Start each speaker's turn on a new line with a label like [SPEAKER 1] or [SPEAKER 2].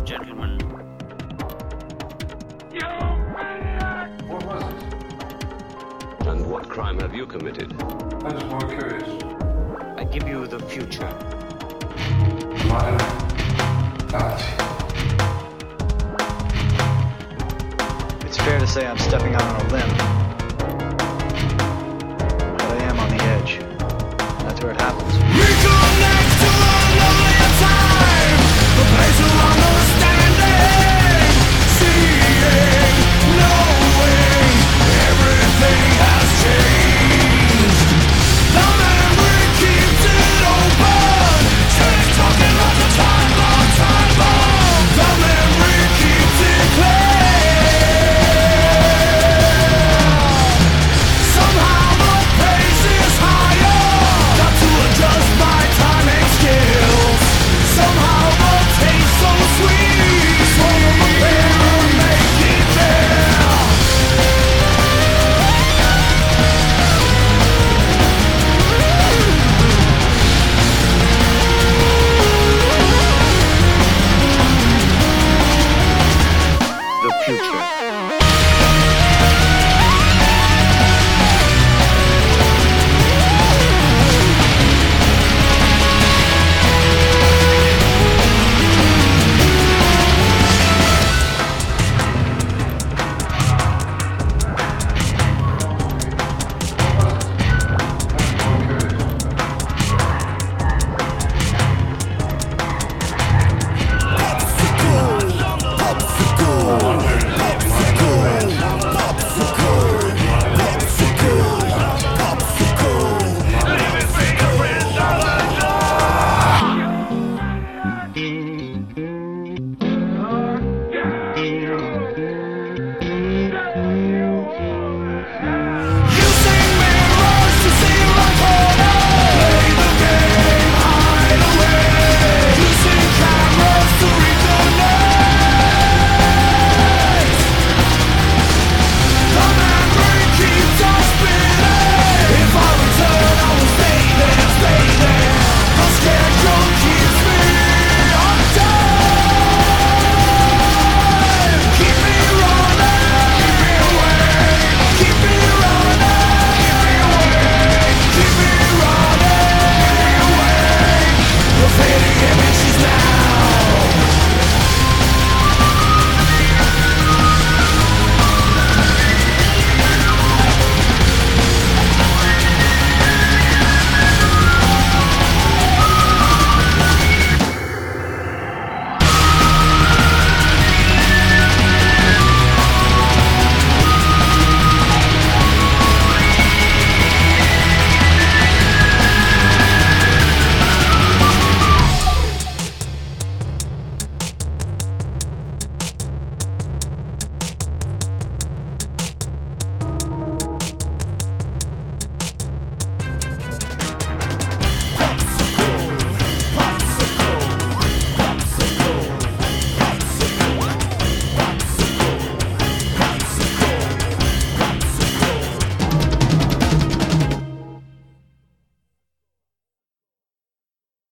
[SPEAKER 1] gentlemen.
[SPEAKER 2] You maniac!
[SPEAKER 3] What was it?
[SPEAKER 4] And what crime have you committed?
[SPEAKER 3] I was more curious.
[SPEAKER 1] I give you the future.
[SPEAKER 3] Modern galaxy.
[SPEAKER 5] It's fair to say I'm stepping out on a limb. But I am on the edge. That's where it happens.
[SPEAKER 6] We connect to a time, the place